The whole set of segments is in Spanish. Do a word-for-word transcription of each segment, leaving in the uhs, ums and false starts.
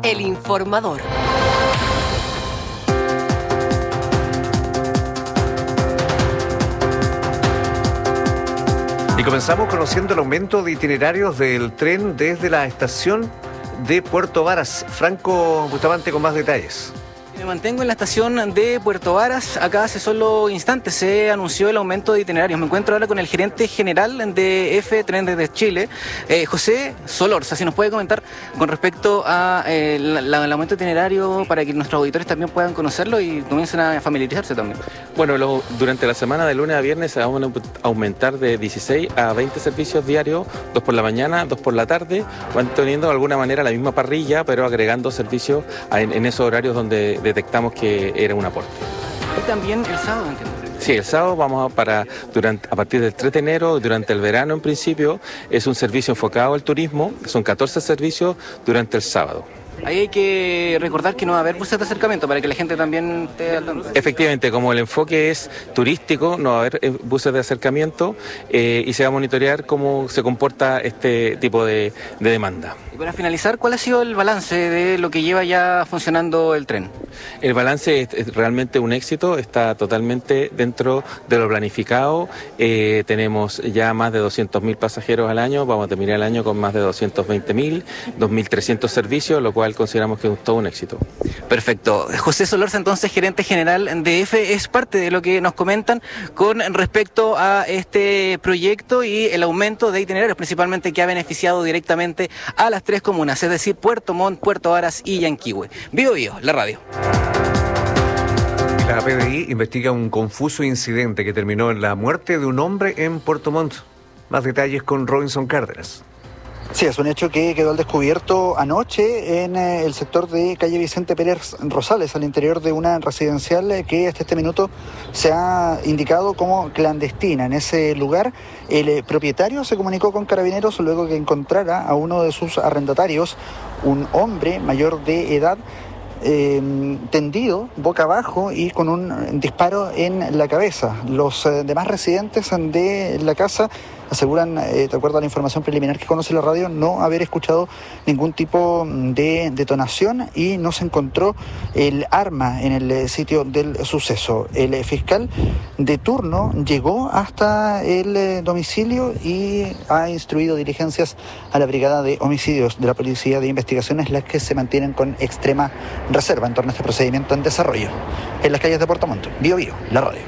El Informador. Y comenzamos conociendo el aumento de itinerarios del tren desde la estación de Puerto Varas. Franco Bustamante con más detalles. Me mantengo en la estación de Puerto Varas. Acá hace solo instantes se anunció el aumento de itinerarios. Me encuentro ahora con el gerente general de F Trenes de Chile, eh, José Solorza. Si nos puede comentar con respecto a eh, la, la, el aumento de itinerario para que nuestros auditores también puedan conocerlo y comiencen a familiarizarse también. Bueno, lo, durante la semana de lunes a viernes se van a aumentar de dieciséis a veinte servicios diarios, dos por la mañana, dos por la tarde, van teniendo de alguna manera la misma parrilla, pero agregando servicios en, en esos horarios donde detectamos que era un aporte. Y también el sábado, entiendo. Sí, el sábado vamos a para durante a partir del tres de enero, durante el verano en principio, es un servicio enfocado al turismo, son catorce servicios durante el sábado. Ahí hay que recordar que no va a haber buses de acercamiento para que la gente también esté al tanto. Efectivamente, como el enfoque es turístico, no va a haber buses de acercamiento eh, y se va a monitorear cómo se comporta este tipo de, de demanda. Y para finalizar, ¿cuál ha sido el balance de lo que lleva ya funcionando el tren? El balance es, es realmente un éxito, está totalmente dentro de lo planificado. Eh, tenemos ya más de doscientos mil pasajeros al año, vamos a terminar el año con más de doscientos veinte mil, dos mil trescientos servicios, lo cual consideramos que es todo un éxito. Perfecto. José Solorza, entonces, gerente general de F, es parte de lo que nos comentan con respecto a este proyecto y el aumento de itinerarios, principalmente que ha beneficiado directamente a las tres comunas, es decir, Puerto Montt, Puerto Varas y Yanquihue. Vivo Vivo, la radio. La P D I investiga un confuso incidente que terminó en la muerte de un hombre en Puerto Montt. Más detalles con Robinson Cárdenas. Sí, es un hecho que quedó al descubierto anoche en el sector de calle Vicente Pérez Rosales, al interior de una residencial que hasta este minuto se ha indicado como clandestina. En ese lugar, el propietario se comunicó con Carabineros luego que encontrara a uno de sus arrendatarios, un hombre mayor de edad, Eh, tendido boca abajo y con un disparo en la cabeza. Los eh, demás residentes de la casa aseguran, eh, de acuerdo a la información preliminar que conoce la radio, no haber escuchado ningún tipo de detonación y no se encontró el arma en el sitio del suceso. El fiscal de turno llegó hasta el domicilio y ha instruido diligencias a la Brigada de Homicidios de la Policía de Investigaciones, las que se mantienen con extrema reserva en torno a este procedimiento en desarrollo en las calles de Puerto Montt. Vivo Vivo, la radio.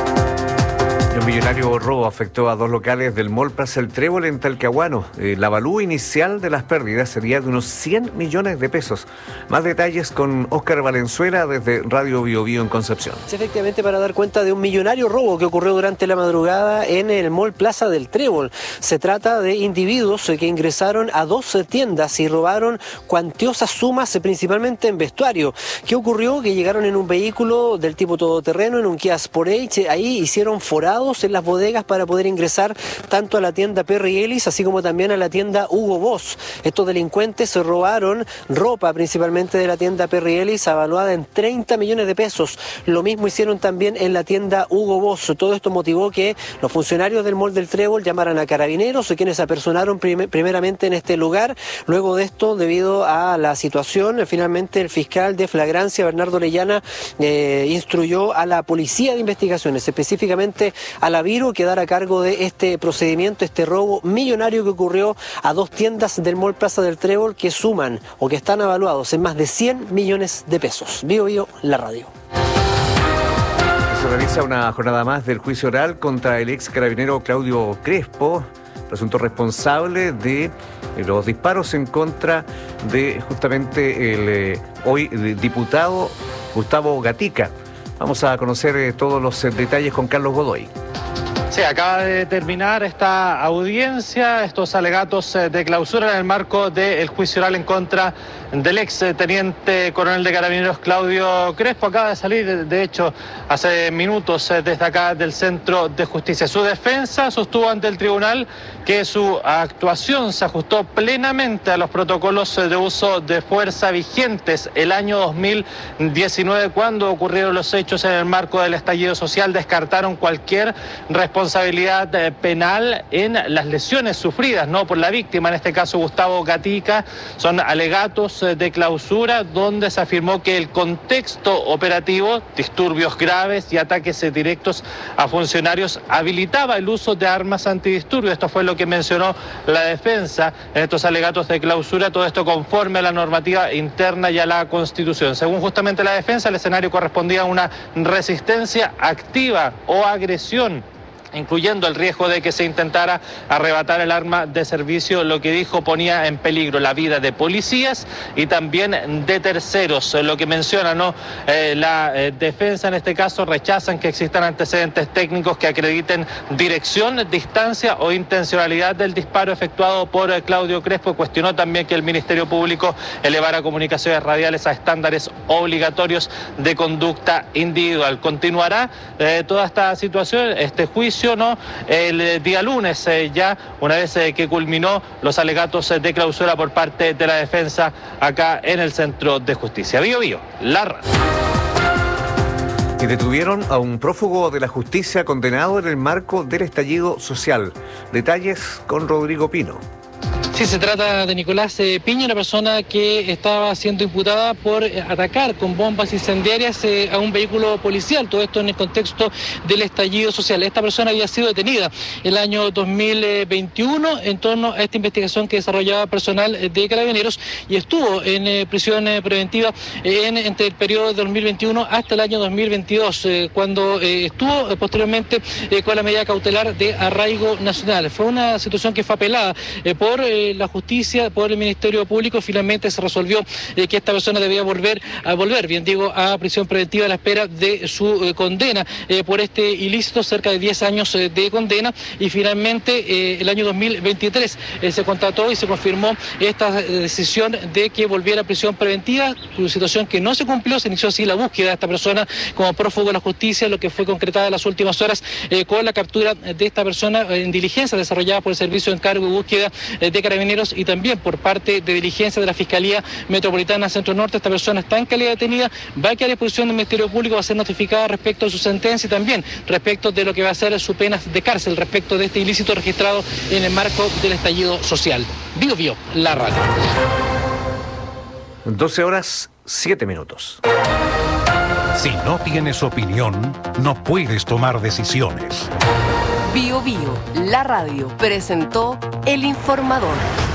Un millonario robo afectó a dos locales del Mall Plaza El Trébol en Talcahuano. Eh, la avalúo inicial de las pérdidas sería de unos cien millones de pesos. Más detalles con Óscar Valenzuela desde Radio Bio Bio en Concepción. Sí, efectivamente, para dar cuenta de un millonario robo que ocurrió durante la madrugada en el Mall Plaza del Trébol. Se trata de individuos que ingresaron a dos tiendas y robaron cuantiosas sumas, principalmente en vestuario. ¿Qué ocurrió? Que llegaron en un vehículo del tipo todoterreno, en un Kia Sportage. Ahí hicieron forados en las bodegas para poder ingresar tanto a la tienda Perry Ellis así como también a la tienda Hugo Boss. Estos delincuentes se robaron ropa principalmente de la tienda Perry Ellis avaluada en treinta millones de pesos. Lo mismo hicieron también en la tienda Hugo Boss. Todo esto motivó que los funcionarios del Mall del Trébol llamaran a Carabineros, quienes se apersonaron prim- primeramente en este lugar. Luego de esto, debido a la situación, finalmente el fiscal de flagrancia, Bernardo Orellana, eh, instruyó a la Policía de Investigaciones, específicamente a la Viro, quedar a cargo de este procedimiento, este robo millonario que ocurrió a dos tiendas del Mall Plaza del Trébol que suman o que están evaluados en más de cien millones de pesos. Vivo Vivo, la radio. Se realiza una jornada más del juicio oral contra el ex carabinero Claudio Crespo, presunto responsable de los disparos en contra de justamente el eh, hoy diputado Gustavo Gatica. Vamos a conocer eh, todos los eh, detalles con Carlos Godoy. Sí, acaba de terminar esta audiencia, estos alegatos de clausura en el marco del juicio oral en contra del ex teniente coronel de Carabineros Claudio Crespo. Acaba de salir, de hecho, hace minutos desde acá del Centro de Justicia. Su defensa sostuvo ante el tribunal que su actuación se ajustó plenamente a los protocolos de uso de fuerza vigentes el año dos mil diecinueve, cuando ocurrieron los hechos en el marco del estallido social. Descartaron cualquier responsabilidad responsabilidad penal en las lesiones sufridas, ¿no?, por la víctima, en este caso Gustavo Gatica. Son alegatos alegatos de clausura, donde se afirmó que el contexto operativo, disturbios graves y ataques directos a funcionarios, habilitaba el uso de armas antidisturbios. Esto fue lo que mencionó la defensa en estos alegatos de clausura, todo esto conforme a la normativa interna y a la Constitución. Según justamente la defensa, el escenario correspondía a una resistencia activa o agresión, incluyendo el riesgo de que se intentara arrebatar el arma de servicio, lo que dijo ponía en peligro la vida de policías y también de terceros. Lo que menciona, ¿no? Eh, la eh, defensa en este caso rechazan que existan antecedentes técnicos que acrediten dirección, distancia o intencionalidad del disparo efectuado por eh, Claudio Crespo. Cuestionó también que el Ministerio Público elevara comunicaciones radiales a estándares obligatorios de conducta individual. Continuará eh, toda esta situación, este juicio, ¿no? El día lunes, eh, ya una vez eh, que culminó los alegatos eh, de clausura por parte de la defensa acá en el Centro de Justicia. Bío Bío, la radio. Y detuvieron a un prófugo de la justicia condenado en el marco del estallido social. Detalles con Rodrigo Pino. Sí, se trata de Nicolás eh, Piña, una persona que estaba siendo imputada por eh, atacar con bombas incendiarias eh, a un vehículo policial, todo esto en el contexto del estallido social. Esta persona había sido detenida el año dos mil veintiuno en torno a esta investigación que desarrollaba personal de Carabineros y estuvo en eh, prisión eh, preventiva eh, en, entre el periodo de dos mil veintiuno hasta el año dos mil veintidós, eh, cuando eh, estuvo eh, posteriormente eh, con la medida cautelar de arraigo nacional. Fue una situación que fue apelada eh, por eh, la justicia, por el Ministerio Público. Finalmente se resolvió eh, que esta persona debía volver a volver, bien digo, a prisión preventiva a la espera de su eh, condena eh, por este ilícito, cerca de diez años eh, de condena, y finalmente eh, el año dos mil veintitrés eh, se constató y se confirmó esta eh, decisión de que volviera a prisión preventiva, situación que no se cumplió. Se inició así la búsqueda de esta persona como prófugo de la justicia, lo que fue concretada en las últimas horas eh, con la captura de esta persona en diligencia desarrollada por el Servicio de Encargo y Búsqueda eh, de Carabineros y también por parte de diligencia de la Fiscalía Metropolitana Centro Norte. Esta persona está en calidad detenida, va a quedar a disposición del Ministerio Público, va a ser notificada respecto a su sentencia y también respecto de lo que va a ser su pena de cárcel respecto de este ilícito registrado en el marco del estallido social. Bío Bío, la radio. doce horas, siete minutos. Si no tienes opinión, no puedes tomar decisiones. Bío Bío, la radio, presentó El Informador.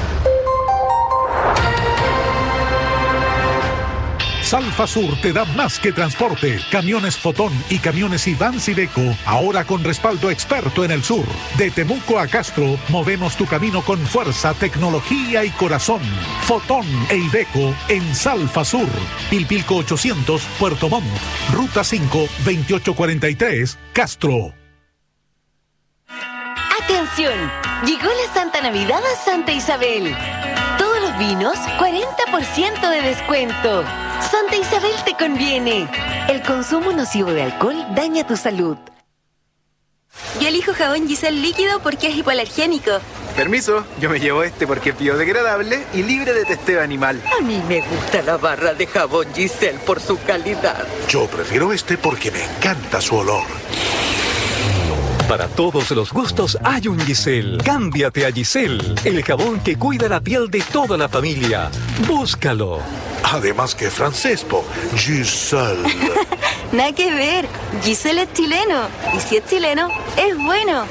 Salfa Sur te da más que transporte. Camiones Fotón y camiones Iván Iveco, ahora con respaldo experto en el sur. De Temuco a Castro, movemos tu camino con fuerza, tecnología y corazón. Fotón e Iveco en Salfa Sur. Pilpilco ochocientos, Puerto Montt. Ruta cinco, veintiocho cuarenta y tres, Castro. ¡Atención! Llegó la Santa Navidad a Santa Isabel. Todos los vinos, cuarenta por ciento de descuento. Santa Isabel te conviene. El consumo nocivo de alcohol daña tu salud. Yo elijo jabón Giselle líquido porque es hipoalergénico. Permiso, yo me llevo este porque es biodegradable y libre de testeo animal. A mí me gusta la barra de jabón Giselle por su calidad. Yo prefiero este porque me encanta su olor. Para todos los gustos hay un Giselle. Cámbiate a Giselle, el jabón que cuida la piel de toda la familia. Búscalo. Además que francés, po. Giselle. Nada que ver. Giselle es chileno. Y si es chileno, es bueno.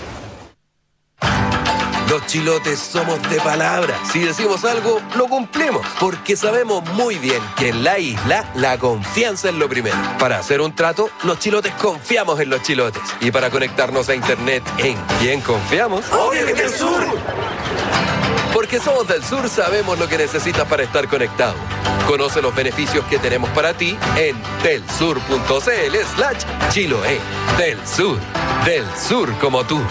Los chilotes somos de palabra. Si decimos algo, lo cumplimos. Porque sabemos muy bien que en la isla la confianza es lo primero. Para hacer un trato, los chilotes confiamos en los chilotes. Y para conectarnos a internet, ¿en quién confiamos? ¡Obviamente el sur! Porque somos del sur, sabemos lo que necesitas para estar conectado. Conoce los beneficios que tenemos para ti en telsur.cl slash Chiloé. Del Sur. Del sur como tú.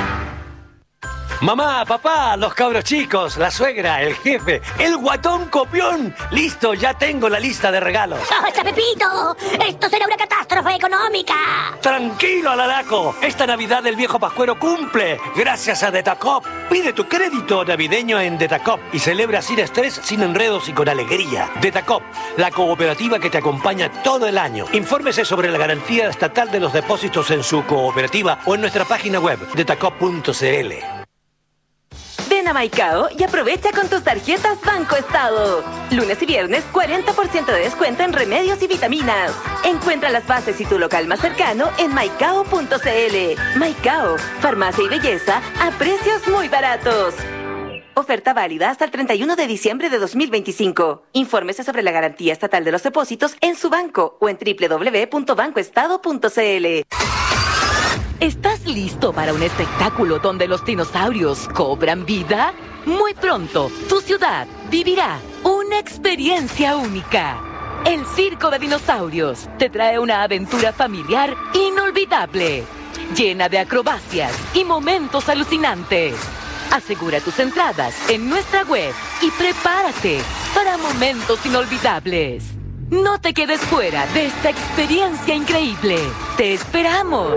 Mamá, papá, los cabros chicos, la suegra, el jefe, el guatón copión. Listo, ya tengo la lista de regalos. ¡Basta, Pepito! ¡Esto será una catástrofe económica! Tranquilo, Alaraco. Esta Navidad el viejo Pascuero cumple. Gracias a Detacop. Pide tu crédito navideño en Detacop y celebra sin estrés, sin enredos y con alegría. Detacop, la cooperativa que te acompaña todo el año. Infórmese sobre la garantía estatal de los depósitos en su cooperativa o en nuestra página web detacop punto cl. Ven Ven a Maicao y aprovecha con tus tarjetas Banco Estado. Lunes y viernes, cuarenta por ciento de descuento en remedios y vitaminas. Encuentra las bases y tu local más cercano en maicao punto c l. Maicao, farmacia y belleza a precios muy baratos. Oferta válida hasta el treinta y uno de diciembre de dos mil veinticinco. Infórmese sobre la garantía estatal de los depósitos en su banco o en doble u doble u doble u punto banco estado punto c l. ¿Estás listo para un espectáculo donde los dinosaurios cobran vida? Muy pronto, tu ciudad vivirá una experiencia única. El Circo de Dinosaurios te trae una aventura familiar inolvidable, llena de acrobacias y momentos alucinantes. Asegura tus entradas en nuestra web y prepárate para momentos inolvidables. No te quedes fuera de esta experiencia increíble. ¡Te esperamos!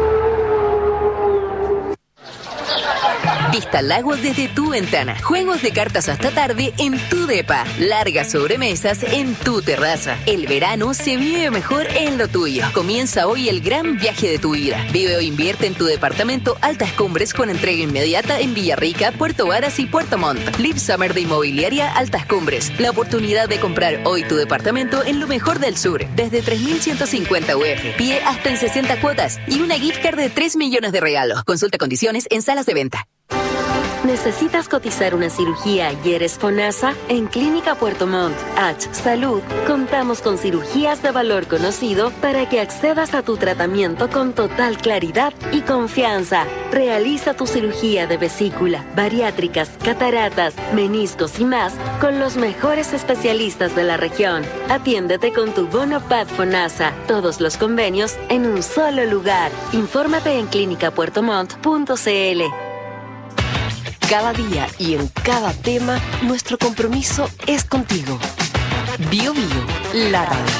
Vista lagos desde tu ventana. Juegos de cartas hasta tarde en tu depa. Largas sobremesas en tu terraza. El verano se vive mejor en lo tuyo. Comienza hoy el gran viaje de tu vida. Vive o invierte en tu departamento Altas Cumbres con entrega inmediata en Villarrica, Puerto Varas y Puerto Montt. Live Summer de Inmobiliaria Altas Cumbres. La oportunidad de comprar hoy tu departamento en lo mejor del sur. Desde tres mil ciento cincuenta U F. Pie hasta en sesenta cuotas. Y una gift card de tres millones de regalos. Consulta condiciones en salas de venta. ¿Necesitas cotizar una cirugía y eres FONASA? En Clínica Puerto Montt, H Salud, contamos con cirugías de valor conocido para que accedas a tu tratamiento con total claridad y confianza. Realiza tu cirugía de vesícula, bariátricas, cataratas, meniscos y más con los mejores especialistas de la región. Atiéndete con tu bono P A D FONASA. Todos los convenios en un solo lugar. Infórmate en clínica puerto montt punto c l. Cada día y en cada tema, nuestro compromiso es contigo. Bio Bio, la radio.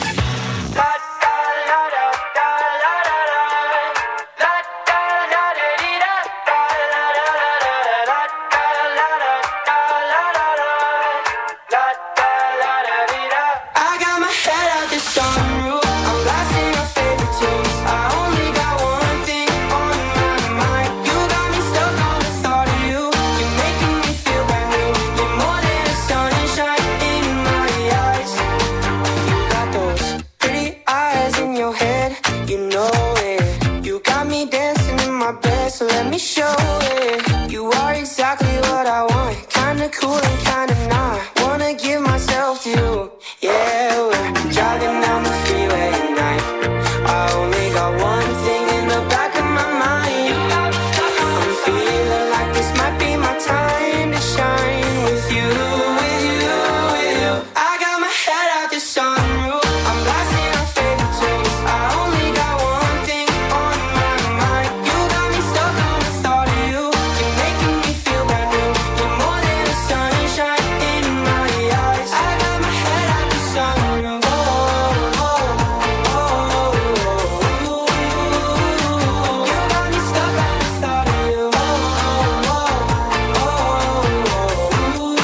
So let me show it. You are exactly what I want. Kinda cool and kinda not. Wanna give myself to you. Yeah, we're driving down the freeway at night. I only got one thing in the back of my mind. I'm feeling like this might be my time to shine with you, with you, with you. I got my head out the sunroof. I'm blasting our favorite tunes. I only got one thing on my mind. You got me stuck on the thought of you. You're making me feel brand new. You're more than the sunshine in my eyes. I got my head out the sunroof. Oh, oh, oh, oh, oh. You got me stuck on the thought of you. Oh, oh, oh, oh, oh.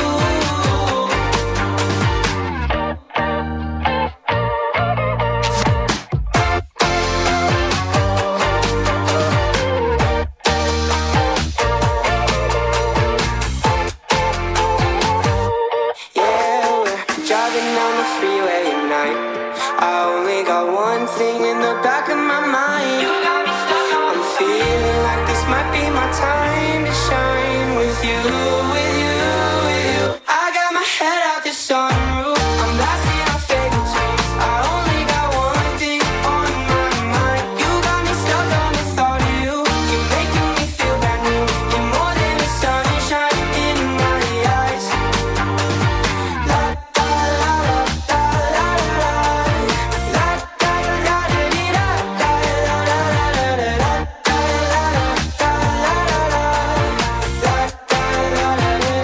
Yeah, we're driving down the freeway at night. I only got one thing in the back of my mind. I'm feeling like this might be my time to shine with you, with you, with you. I got my head out the sunroof. I'm blasting our favorite tunes. I only got one thing on my mind. You got me stuck on the thought of you. You're making me feel brand new. You're more than the sunshine in my eyes. La la la la la la la. La la la la dee da. La la la la la la. La la la la la la la. La la la la la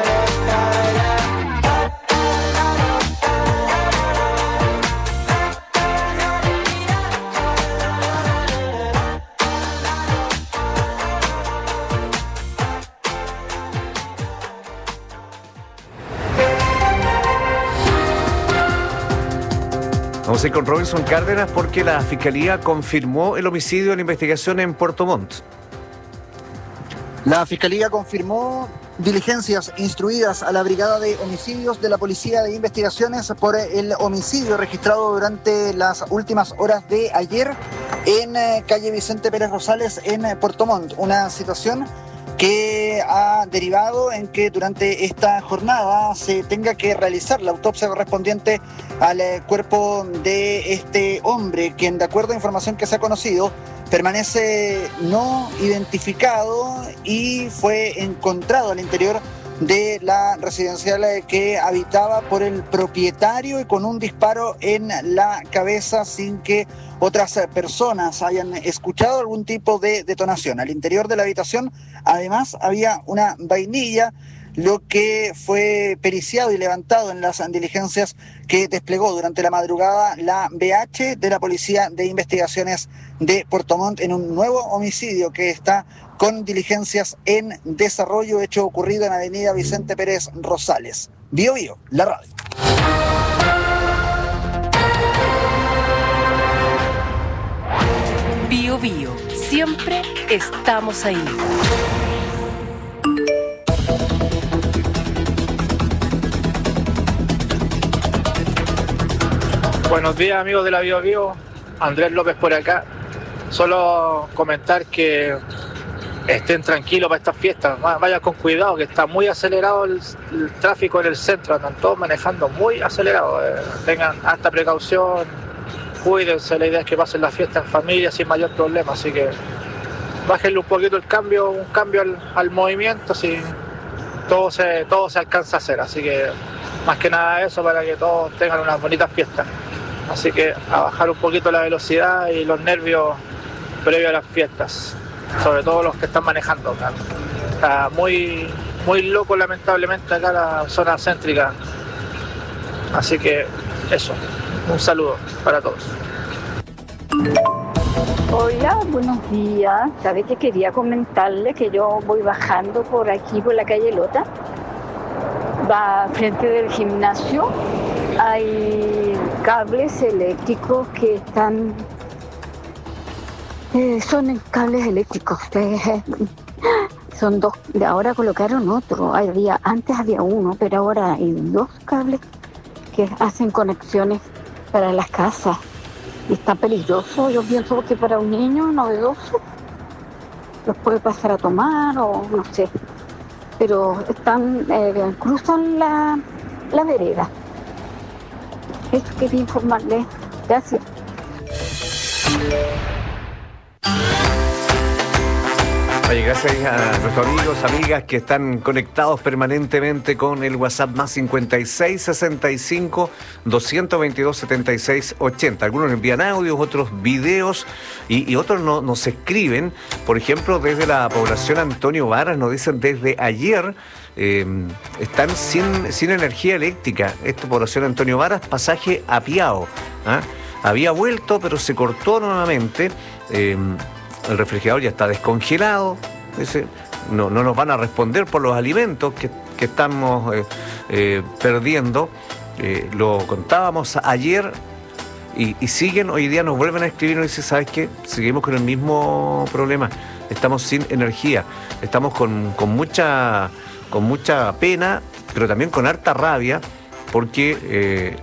Vamos a ir con Robinson Cárdenas porque la Fiscalía confirmó el homicidio en la investigación en Puerto Montt. La Fiscalía confirmó diligencias instruidas a la Brigada de Homicidios de la Policía de Investigaciones por el homicidio registrado durante las últimas horas de ayer en eh, calle Vicente Pérez Rosales en eh, Puerto Montt. Una situación que ha derivado en que durante esta jornada se tenga que realizar la autopsia correspondiente al eh, cuerpo de este hombre, quien, de acuerdo a información que se ha conocido, permanece no identificado y fue encontrado al interior de la residencial que habitaba por el propietario y con un disparo en la cabeza sin que otras personas hayan escuchado algún tipo de detonación. Al interior de la habitación, además, había una vainilla, lo que fue periciado y levantado en las diligencias que desplegó durante la madrugada la B H de la Policía de Investigaciones de Puerto Montt en un nuevo homicidio que está con diligencias en desarrollo, hecho ocurrido en avenida Vicente Pérez Rosales. Bio Bio, la radio. Bio Bio, siempre estamos ahí. Buenos días, amigos de la Bio Bio, Andrés López por acá. Solo comentar que estén tranquilos para estas fiestas, vayan con cuidado, que está muy acelerado el, el tráfico en el centro, andan todos manejando muy acelerado, eh, tengan harta precaución, cuídense, la idea es que pasen la fiesta en familia sin mayor problema, así que bájenle un poquito el cambio, un cambio al, al movimiento, si todo se, todo se alcanza a hacer, así que más que nada eso para que todos tengan unas bonitas fiestas. Así que a bajar un poquito la velocidad y los nervios previo a las fiestas, sobre todo los que están manejando acá. Está muy, muy loco lamentablemente acá la zona céntrica. Así que eso, un saludo para todos. Hola, buenos días. ¿Sabe que quería comentarle que yo voy bajando por aquí, por la calle Lota? Va frente del gimnasio. Hay cables eléctricos que están... Eh, son cables eléctricos. Eh, son dos. De ahora colocaron otro. Había, antes había uno, pero ahora hay dos cables que hacen conexiones para las casas. Y está peligroso. Yo pienso que para un niño novedoso los puede pasar a tomar o no sé. Pero están eh, cruzan la, la vereda. Eso quería informarles. Gracias. Oye, gracias a nuestros amigos, amigas que están conectados permanentemente con el WhatsApp más cincuenta y seis, sesenta y cinco, doscientos veintidós, setenta y seis, ochenta. Algunos envían audios, otros videos y, y otros no, nos escriben. Por ejemplo, desde la población Antonio Varas nos dicen desde ayer eh, están sin, sin energía eléctrica. Esta población Antonio Varas, pasaje apiado. ¿Ah? Había vuelto, pero se cortó nuevamente. Eh, El refrigerador ya está descongelado, dice, no, no nos van a responder por los alimentos que, que estamos eh, eh, perdiendo. Eh, lo contábamos ayer y, y siguen, hoy día nos vuelven a escribir y nos dicen, ¿sabes qué? Seguimos con el mismo problema, estamos sin energía, estamos con, con, mucha, con mucha pena, pero también con harta rabia, porque eh,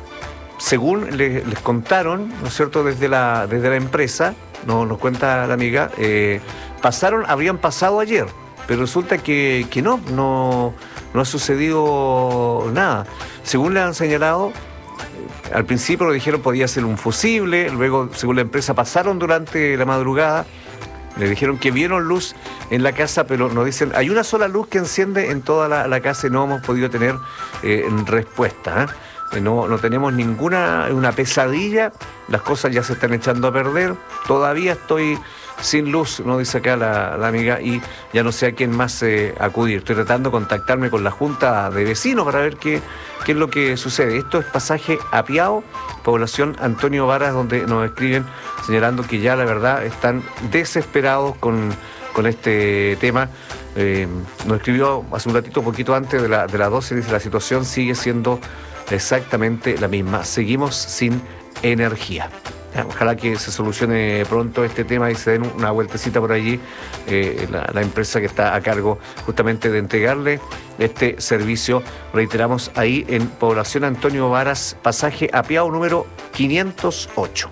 según les, les contaron, ¿no es cierto?, desde la, desde la empresa, No, nos cuenta la amiga, eh, pasaron, habrían pasado ayer, pero resulta que, que no, no, no ha sucedido nada. Según le han señalado, al principio lo dijeron podía ser un fusible, luego, según la empresa, pasaron durante la madrugada, le dijeron que vieron luz en la casa, pero nos dicen, hay una sola luz que enciende en toda la, la casa y no hemos podido tener eh, respuesta, ¿eh? No, no tenemos ninguna una pesadilla, las cosas ya se están echando a perder, todavía estoy sin luz, nos dice acá la, la amiga, y ya no sé a quién más eh, acudir. Estoy tratando de contactarme con la junta de vecinos para ver qué, qué es lo que sucede. Esto es pasaje Apiao, población Antonio Varas, donde nos escriben señalando que ya la verdad están desesperados con, con este tema. Eh, nos escribió hace un ratito, un poquito antes de, la, de las doce, dice la situación sigue siendo exactamente la misma. Seguimos sin energía. Ojalá que se solucione pronto este tema y se den una vueltecita por allí eh, la, la empresa que está a cargo justamente de entregarle este servicio. Reiteramos, ahí en Población Antonio Varas, pasaje Apiao número quinientos ocho.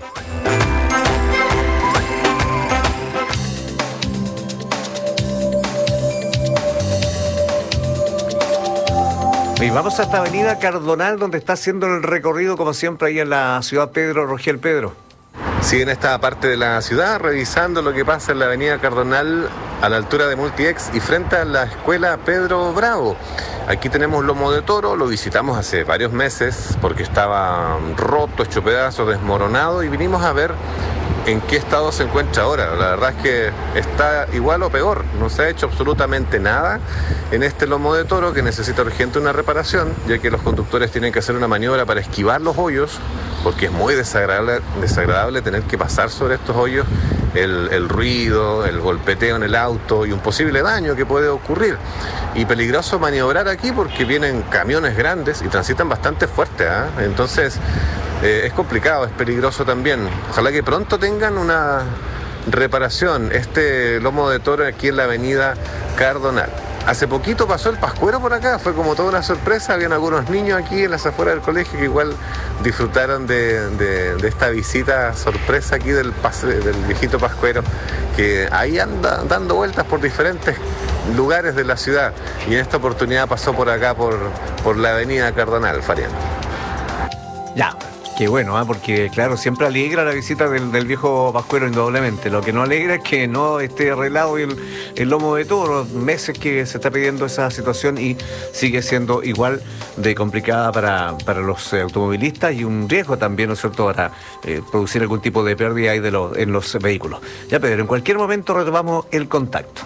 Y vamos hasta Avenida Cardonal, donde está haciendo el recorrido, como siempre, ahí en la ciudad Pedro Rogel. Pedro. Sí, en esta parte de la ciudad, revisando lo que pasa en la Avenida Cardonal a la altura de Multiex y frente a la escuela Pedro Bravo. Aquí tenemos lomo de toro, lo visitamos hace varios meses porque estaba roto, hecho pedazos, desmoronado, y vinimos a ver en qué estado se encuentra ahora. La verdad es que está igual o peor, no se ha hecho absolutamente nada en este lomo de toro, que necesita urgente una reparación, ya que los conductores tienen que hacer una maniobra para esquivar los hoyos, porque es muy desagradable, desagradable tener que pasar sobre estos hoyos, el, el ruido, el golpeteo en el auto y un posible daño que puede ocurrir. Y peligroso maniobrar aquí porque vienen camiones grandes y transitan bastante fuerte, ¿eh? Entonces eh, es complicado, es peligroso también. Ojalá que pronto tengan una reparación este lomo de toro aquí en la Avenida Cardonal. Hace poquito pasó el Pascuero por acá, fue como toda una sorpresa, habían algunos niños aquí en las afueras del colegio que igual disfrutaron de, de, de esta visita sorpresa aquí del, pase, del viejito Pascuero, que ahí anda dando vueltas por diferentes lugares de la ciudad, y en esta oportunidad pasó por acá, por, por la Avenida Cardonal, Farián. Ya. Qué bueno, ¿eh? Porque claro, siempre alegra la visita del, del viejo Pascuero, indudablemente. Lo que no alegra es que no esté arreglado el, el lomo de toro. Meses que se está pidiendo esa situación y sigue siendo igual de complicada para, para los eh, automovilistas, y un riesgo también, ¿no es cierto?, para eh, producir algún tipo de pérdida ahí de los, en los vehículos. Ya, Pedro, en cualquier momento retomamos el contacto.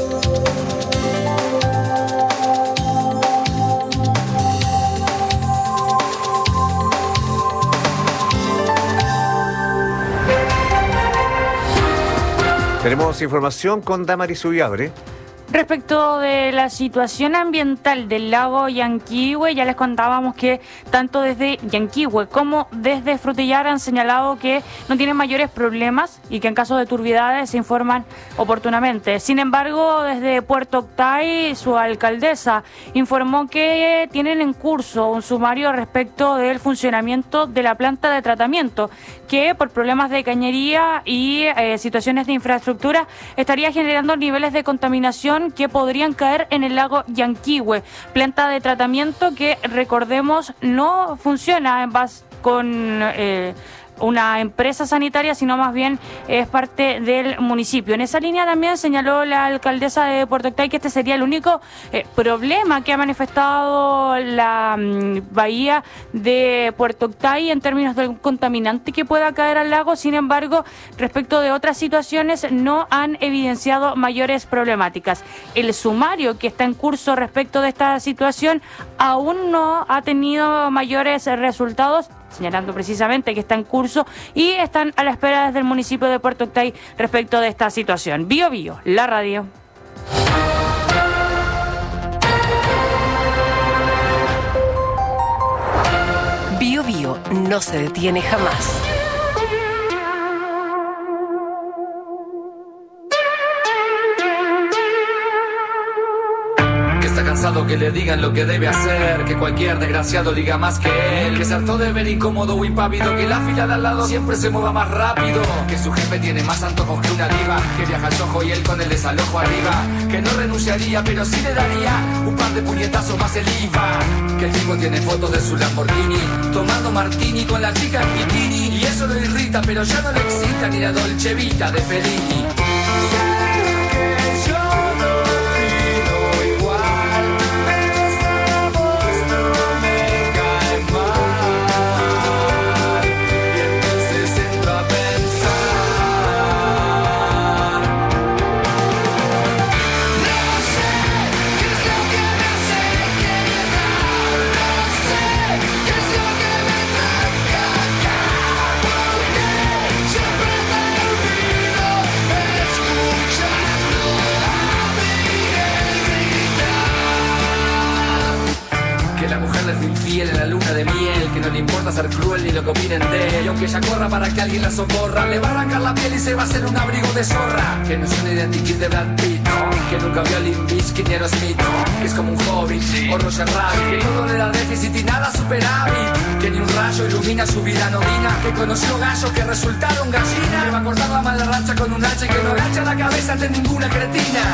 Tenemos información con Damaris Ubiabre. Respecto de la situación ambiental del lago Yanquihue, ya les contábamos que tanto desde Yanquihue como desde Frutillar han señalado que no tienen mayores problemas y que en caso de turbidades se informan oportunamente. Sin embargo, desde Puerto Octay, su alcaldesa informó que tienen en curso un sumario respecto del funcionamiento de la planta de tratamiento, que por problemas de cañería y eh, situaciones de infraestructura estaría generando niveles de contaminación que podrían caer en el lago Yanquihue. Planta de tratamiento que, recordemos, no funciona en base con eh, una empresa sanitaria, sino más bien es parte del municipio. En esa línea también señaló la alcaldesa de Puerto Octay que este sería el único eh, problema que ha manifestado la um, bahía de Puerto Octay en términos del contaminante que pueda caer al lago. Sin embargo, respecto de otras situaciones no han evidenciado mayores problemáticas. El sumario que está en curso respecto de esta situación aún no ha tenido mayores resultados, señalando precisamente que está en curso y están a la espera desde el municipio de Puerto Octay respecto de esta situación. Bio Bio, la radio. Bio Bio no se detiene jamás. Cansado que le digan lo que debe hacer, que cualquier desgraciado diga más que él, que se hartó de ver incómodo o impávido, que la fila de al lado siempre se mueva más rápido, que su jefe tiene más antojos que una diva, que viaja al Soho y él con el desalojo arriba, que no renunciaría pero sí le daría un par de puñetazos más el I V A, que el tipo tiene fotos de su Lamborghini tomando martini con la chica en bikini, y eso lo irrita pero ya no le excita ni la Dolce Vita de Fellini. Siempre te olvido, importa ser cruel ni lo que opinen de él. Y aunque ella corra para que alguien la socorra, le va a arrancar la piel y se va a hacer un abrigo de zorra. Que no es un identikit de Brad Pitt, que nunca vio a Limp Bizkit ni Aerosmith, que es como un hobbit o Roger Rabbit, que todo le da déficit y nada superávit, que ni un rayo ilumina su vida anodina, que conoció gallos que resultaron gallina, que va a cortar la mala racha con un hacha y que no agacha la cabeza ante ninguna cretina.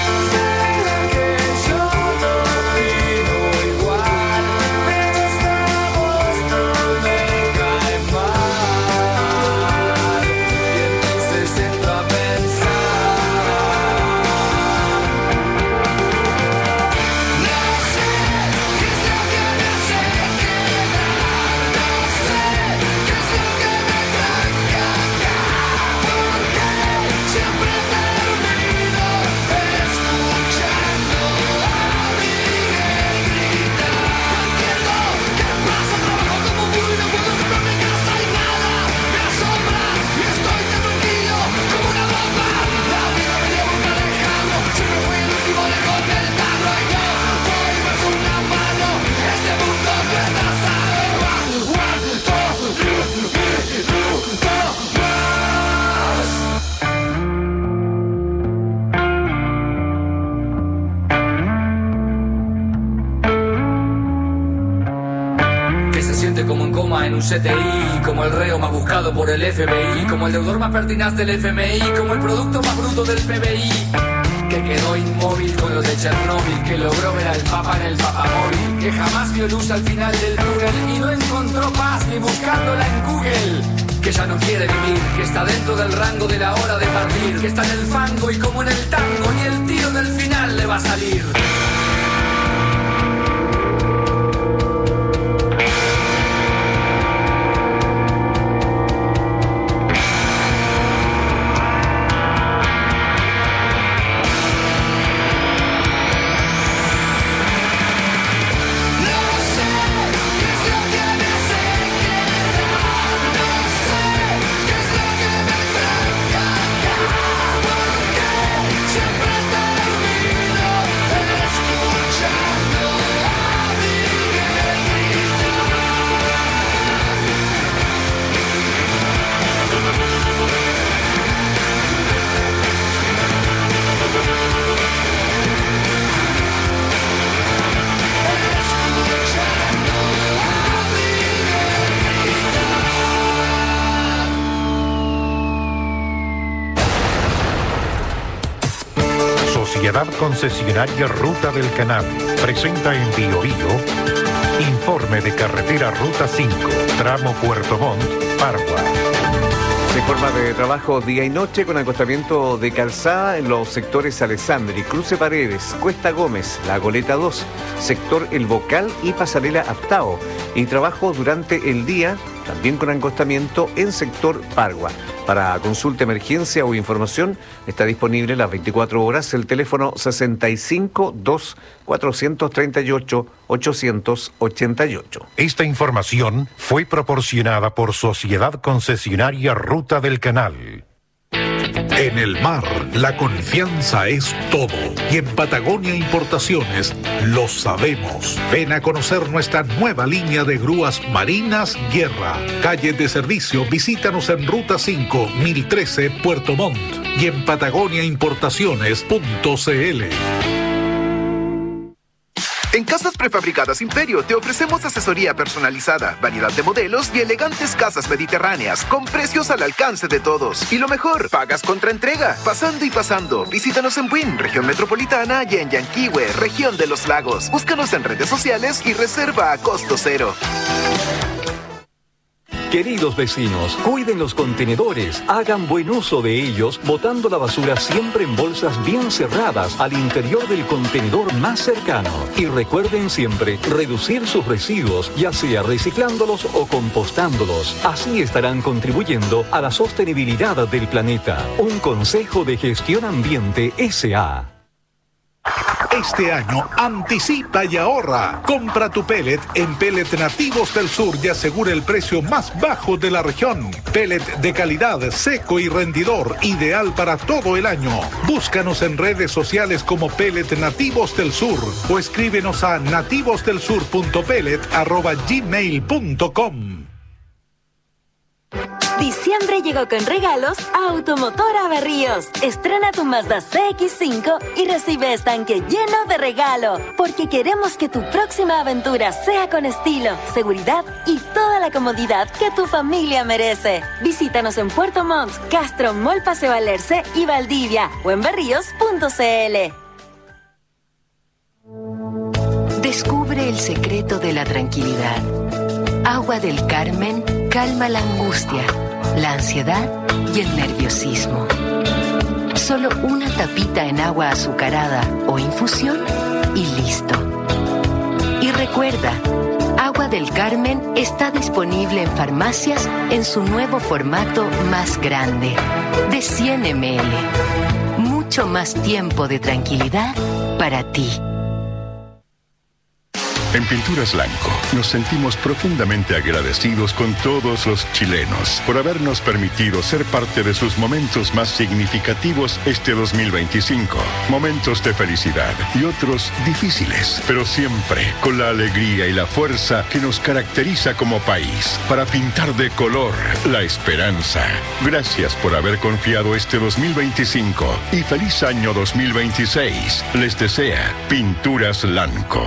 En un C T I, como el reo más buscado por el F B I, como el deudor más pertinaz del F M I, como el producto más bruto del P B I, que quedó inmóvil con lo de Chernóbil, que logró ver al Papa en el papamóvil, que jamás vio luz al final del túnel y no encontró paz ni buscándola en Google, que ya no quiere vivir, que está dentro del rango de la hora de partir, que está en el fango y como en el tango ni el tiro del final le va a salir. Sociedad Concesionaria Ruta del Canal presenta en Bio Bio informe de carretera Ruta cinco, tramo Puerto Montt, Pargua. Se informa de trabajo día y noche con acostamiento de calzada en los sectores Alessandri, Cruce Paredes, Cuesta Gómez, La Goleta dos, sector El Bocal y Pasarela Aptao. Y trabajo durante el día, también con acostamiento en sector Pargua. Para consulta, emergencia o información, está disponible las veinticuatro horas el teléfono sesenta y cinco, dos, cuatrocientos treinta y ocho, ochocientos ochenta y ocho. Esta información fue proporcionada por Sociedad Concesionaria Ruta del Canal. En el mar, la confianza es todo. Y en Patagonia Importaciones lo sabemos. Ven a conocer nuestra nueva línea de grúas marinas Guerra. Calle de servicio, visítanos en Ruta cinco, mil trece, Puerto Montt. Y en patagonia importaciones punto c l. En Casas Prefabricadas Imperio te ofrecemos asesoría personalizada, variedad de modelos y elegantes casas mediterráneas con precios al alcance de todos. Y lo mejor, pagas contra entrega, pasando y pasando. Visítanos en Buin, región metropolitana, y en Yanquihue, región de los lagos. Búscanos en redes sociales y reserva a costo cero. Queridos vecinos, cuiden los contenedores, hagan buen uso de ellos, botando la basura siempre en bolsas bien cerradas al interior del contenedor más cercano. Y recuerden siempre reducir sus residuos, ya sea reciclándolos o compostándolos. Así estarán contribuyendo a la sostenibilidad del planeta. Un consejo de Gestión Ambiente S A Este año anticipa y ahorra. Compra tu pellet en Pellet Nativos del Sur y asegura el precio más bajo de la región. Pellet de calidad, seco y rendidor, ideal para todo el año. Búscanos en redes sociales como Pellet Nativos del Sur o escríbenos a nativosdelsur punto pellet arroba gmail punto com. Diciembre llegó con regalos a Automotora Berríos. Estrena tu Mazda C X cinco y recibe estanque lleno de regalo, porque queremos que tu próxima aventura sea con estilo, seguridad y toda la comodidad que tu familia merece. Visítanos en Puerto Montt, Castro, Mall Paseo Alerce y Valdivia o en berríos punto c l. Descubre el secreto de la tranquilidad. Agua del Carmen calma la angustia, la ansiedad y el nerviosismo. Solo una tapita en agua azucarada o infusión y listo. Y recuerda, Agua del Carmen está disponible en farmacias en su nuevo formato más grande, de cien mililitros. Mucho más tiempo de tranquilidad para ti. En Pinturas Lanco nos sentimos profundamente agradecidos con todos los chilenos por habernos permitido ser parte de sus momentos más significativos este dos mil veinticinco. Momentos de felicidad y otros difíciles, pero siempre con la alegría y la fuerza que nos caracteriza como país para pintar de color la esperanza. Gracias por haber confiado este dos mil veinticinco y feliz año dos mil veintiséis. Les desea Pinturas Lanco.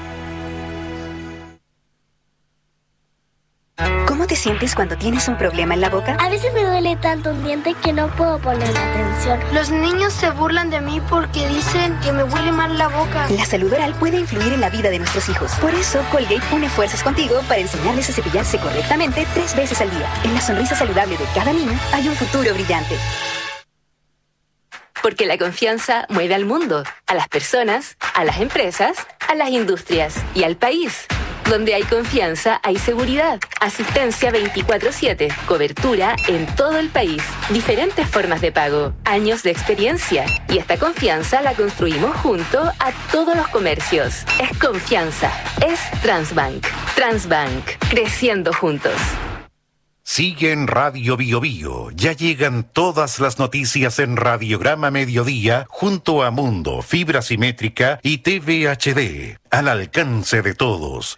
¿Cómo te sientes cuando tienes un problema en la boca? A veces me duele tanto un diente que no puedo poner atención. Los niños se burlan de mí porque dicen que me huele mal la boca. La salud oral puede influir en la vida de nuestros hijos. Por eso, Colgate une fuerzas contigo para enseñarles a cepillarse correctamente tres veces al día. En la sonrisa saludable de cada niño hay un futuro brillante. Porque la confianza mueve al mundo, a las personas, a las empresas, a las industrias y al país. Donde hay confianza, hay seguridad. Asistencia veinticuatro siete. Cobertura en todo el país. Diferentes formas de pago. Años de experiencia. Y esta confianza la construimos junto a todos los comercios. Es confianza. Es Transbank. Transbank. Creciendo juntos. Sigue en Radio Bio Bio. Ya llegan todas las noticias en Radiograma Mediodía junto a Mundo, Fibra Simétrica y T V H D. Al alcance de todos.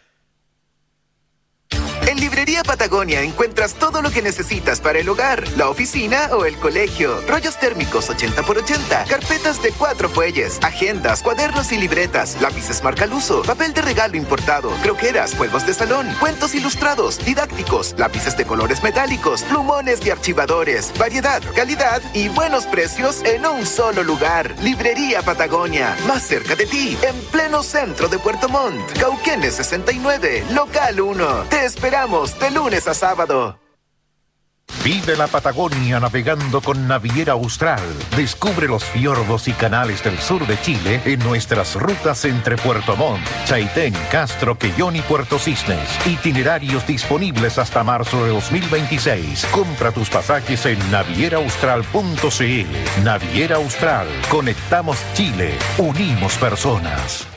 En Librería Patagonia encuentras todo lo que necesitas para el hogar, la oficina o el colegio. Rollos térmicos ochenta por ochenta, carpetas de cuatro fuelles, agendas, cuadernos y libretas, lápices marcaluso, papel de regalo importado, croqueras, juegos de salón, cuentos ilustrados, didácticos, lápices de colores metálicos, plumones y archivadores. Variedad, calidad y buenos precios en un solo lugar. Librería Patagonia, más cerca de ti, en pleno centro de Puerto Montt. Cauquenes sesenta y nueve, local uno. Te esperamos de lunes a sábado. Vive la Patagonia navegando con Naviera Austral. Descubre los fiordos y canales del sur de Chile en nuestras rutas entre Puerto Montt, Chaitén, Castro, Quellón y Puerto Cisnes. Itinerarios disponibles hasta marzo de dos mil veintiséis. Compra tus pasajes en naviera austral punto c l. Naviera Austral. Conectamos Chile. Unimos personas.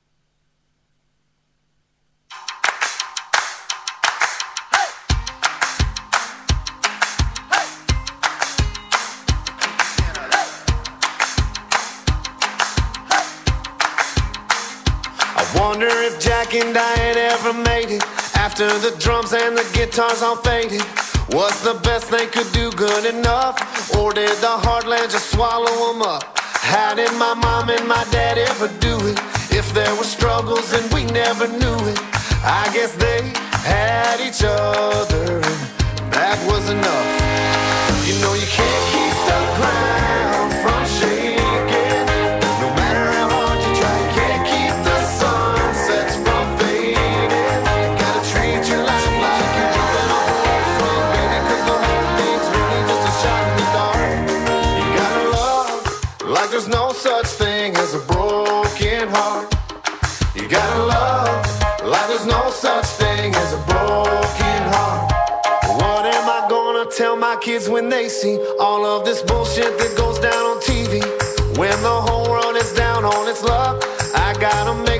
Wonder if Jack and Diane ever made it after the drums and the guitars all faded. Was the best they could do good enough, or did the heartland just swallow them up? How did my mom and my dad ever do it? If there were struggles and we never knew it, I guess they had each other and that was enough. You know you can't keep the ground from shaking. There's no such thing as a broken heart. You gotta love like there's no such thing as a broken heart. What am I gonna tell my kids when they see all of this bullshit that goes down on T V? When the whole world is down on its luck, I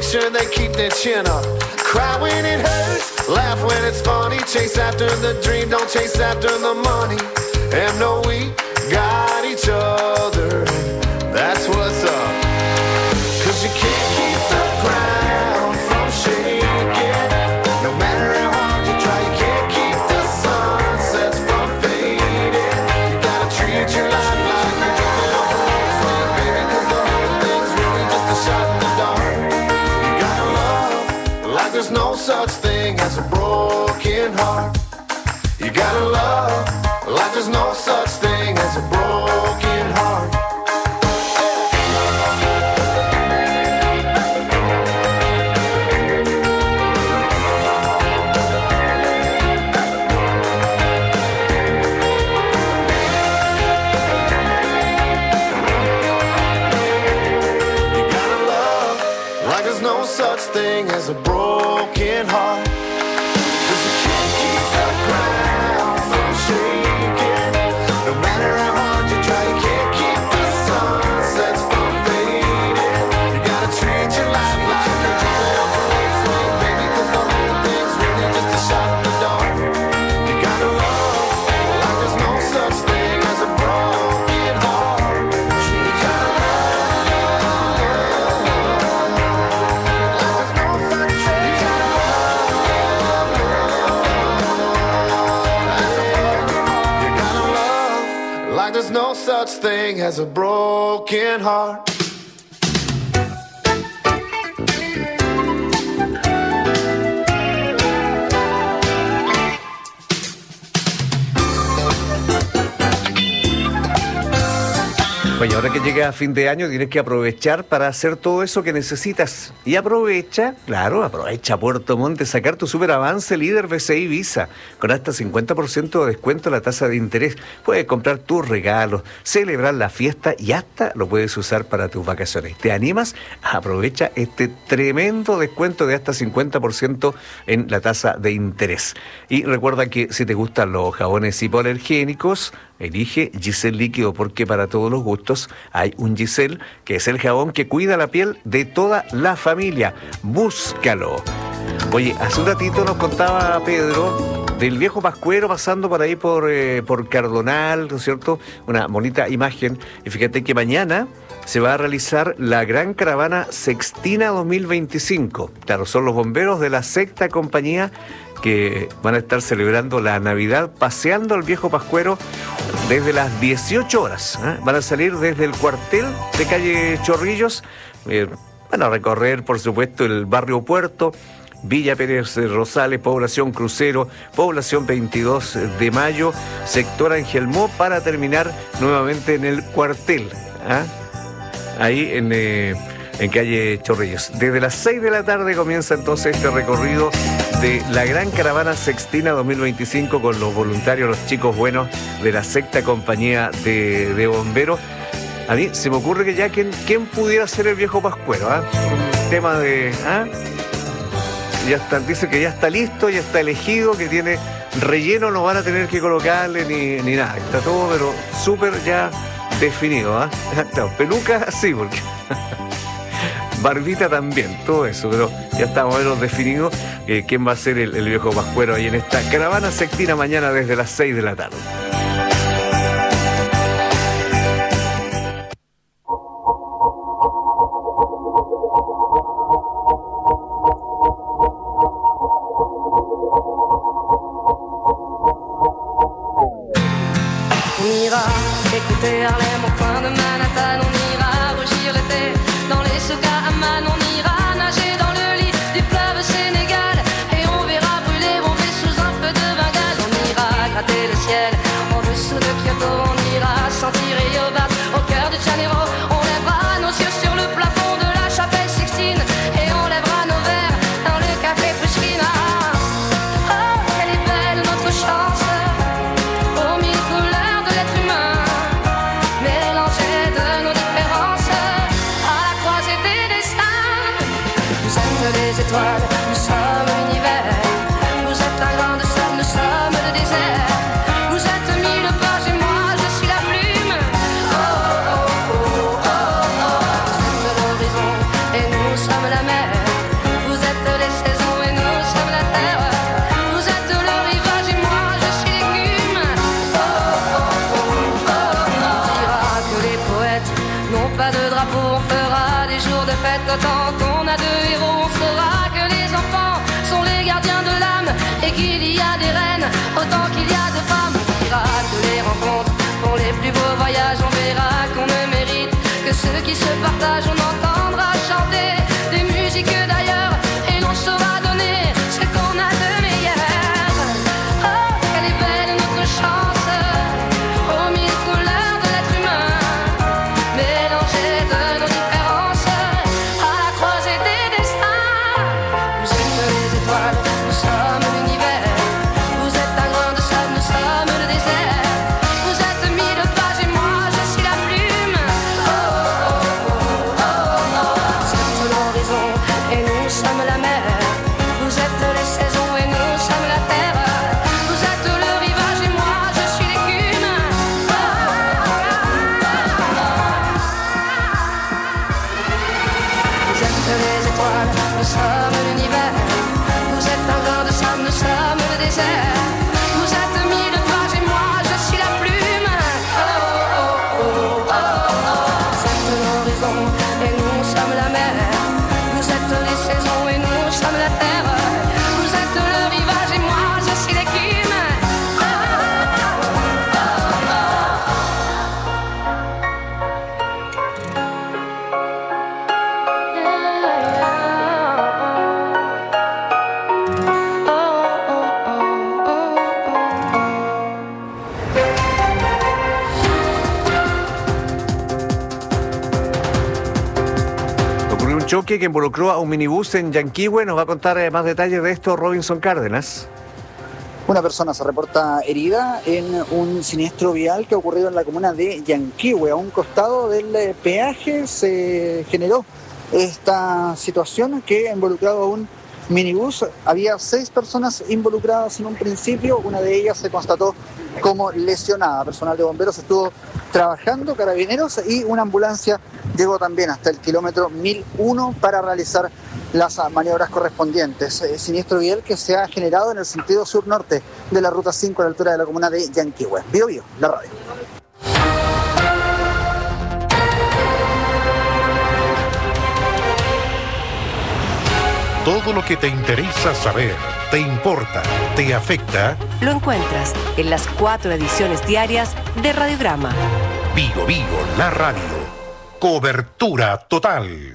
sure they keep their chin up. Cry when it hurts, laugh when it's funny. Chase after the dream, don't chase after the money. And no, we got each other, that's what's up. Cause you can't keep the ground from shaking. No matter how hard you try, you can't keep the sunsets from fading. You gotta treat your life like you're jumping off a roller swing, baby, cause the whole thing's really just a shot in the dark. You gotta love like there's no such thing as a broken heart. You gotta love like there's no such thing as a broken heart. Such thing as a broken heart. Cause you can't keep the ground from shaking. No matter how hard you try, you can't keep the sunsets from fading. You gotta treat your life like you're jumping off a lake swing, baby, cause the whole thing's really just a shot in the dark. You gotta love like there's no such thing as a broken heart. You gotta like there's no such thing as a broken heart. Oye, ahora que llega a fin de año tienes que aprovechar para hacer todo eso que necesitas. Y aprovecha, claro, aprovecha Puerto Montt de sacar tu super avance líder B C I Visa. Con hasta cincuenta por ciento de descuento en la tasa de interés. Puedes comprar tus regalos, celebrar la fiesta y hasta lo puedes usar para tus vacaciones. ¿Te animas? Aprovecha este tremendo descuento de hasta cincuenta por ciento en la tasa de interés. Y recuerda que si te gustan los jabones hipoalergénicos, elige Giselle Líquido, porque para todos los gustos hay un Giselle, que es el jabón que cuida la piel de toda la familia. Búscalo. Oye, hace un ratito nos contaba Pedro del viejo Pascuero pasando por ahí por, eh, por Cardonal, ¿no es cierto? Una bonita imagen. Y fíjate que mañana se va a realizar la Gran Caravana Sextina dos mil veinticinco. Claro, son los bomberos de la sexta compañía que van a estar celebrando la Navidad paseando al viejo Pascuero desde las dieciocho horas. ¿eh? Van a salir desde el cuartel de calle Chorrillos, eh, van a recorrer, por supuesto, el barrio Puerto, Villa Pérez Rosales, Población Crucero, Población veintidós de Mayo, sector Angelmó, para terminar nuevamente en el cuartel, ¿eh? ahí en... Eh, en calle Chorrillos. Desde las seis de la tarde comienza entonces este recorrido de la Gran Caravana Sextina dos mil veinticinco con los voluntarios, los chicos buenos de la sexta compañía de, de bomberos. A mí se me ocurre que ya quién, quién pudiera ser el viejo Pascuero, ¿ah? Un tema de... ¿ah? Ya está, dice que ya está listo, ya está elegido, que tiene relleno, no van a tener que colocarle ni, ni nada. Está todo pero súper ya definido, ¿ah? Claro, peluca sí, porque... barbita también, todo eso, pero ya está más o menos definido eh, quién va a ser el, el viejo Pascuero ahí en esta caravana sextina mañana desde las seis de la tarde. On ira écouter Harlem au coin de Manhattan, on ira rougir l'été dans les soukas Amman, on ira nager dans le lit du fleuve Sénégal et on verra brûler bomber sous un feu de Bengale. On ira gratter le ciel en dessous de Kyoto, on ira sentir Yobat au cœur de Janeiro. On lèvera nos yeux sur le plafond de la chapelle Sixtine et on lèvera nos verres dans le café Pushkin. Oh, elle est belle notre chance, aux mille couleurs de l'être humain, mélangée de nos différences, à la croisée des destins. Vous êtes les étoiles, nous sommes l'univers. Vous êtes un grain de sable, nous sommes le désert. Vous êtes mille pages et moi je suis la plume. Oh, oh, oh, oh. tant qu'il y a de femmes, on dira que les rencontres font les plus beaux voyages. On verra qu'on ne mérite que ceux qui se partagent. On entendra chanter des musiques d'ailleurs et l'on saura donner ce qu'on a de meilleur. Oh, quelle est belle notre chance, aux mille couleurs de l'être humain, mélangées de nos différences, à la croisée des destins. Vous êtes les étoiles, nous sommes l'univers. Vous êtes un grain de sable, nous sommes le désert. Vous êtes mille pages et moi je suis la plume. Oh, oh, oh, oh, oh, oh. Vous êtes l'horizon et nous sommes la mer. Vous êtes les saisons et nous sommes la terre. Vous êtes le rivage et moi je suis l'écume. Oh, oh, oh, oh, oh. Vous êtes les étoiles, nous sommes l'univers. Vous êtes un grain de sable, nous sommes le désert. Vous êtes mille pages et moi je suis la plume. Oh, oh, oh, oh, oh. Vous êtes l'horizon et nous sommes la mer. Vous êtes les saisons et nous sommes la terre. Vous êtes le rivage et moi je suis l'écume. Oh, oh, oh, Ocurrió un choque que involucró a un minibús en Yanquihue. Nos va a contar eh, más detalles de esto Robinson Cárdenas. Una persona se reporta herida en un siniestro vial que ha ocurrido en la comuna de Yanquihue. A un costado del eh, peaje se generó esta situación que ha involucrado a un minibús. Había seis personas involucradas en un principio, una de ellas se constató como lesionada. Personal de bomberos estuvo trabajando, carabineros, y una ambulancia llegó también hasta el kilómetro mil uno para realizar las maniobras correspondientes. Eh, siniestro vial que se ha generado en el sentido sur-norte de la ruta cinco a la altura de la comuna de Yanquihue. Bio Bio, la radio. Todo lo que te interesa saber, te importa, te afecta. Lo encuentras en las cuatro ediciones diarias de Radiograma. Vigo Vigo, la radio. Cobertura total.